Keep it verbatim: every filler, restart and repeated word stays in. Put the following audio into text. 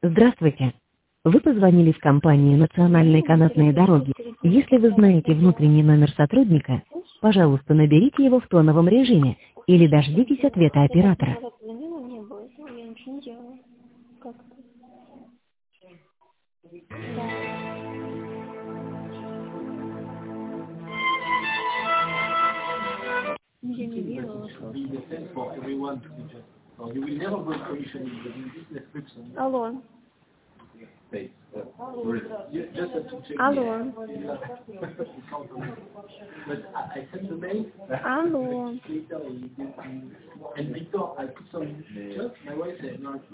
Здравствуйте. Вы позвонили в компанию «Национальные канатные дороги». Если вы знаете внутренний номер сотрудника, пожалуйста, наберите его в тоновом режиме или дождитесь ответа оператора. Я звонила, не было этого, я ничего не делала. Как? Да. Я не делала просто. Алло. Алло. Алло.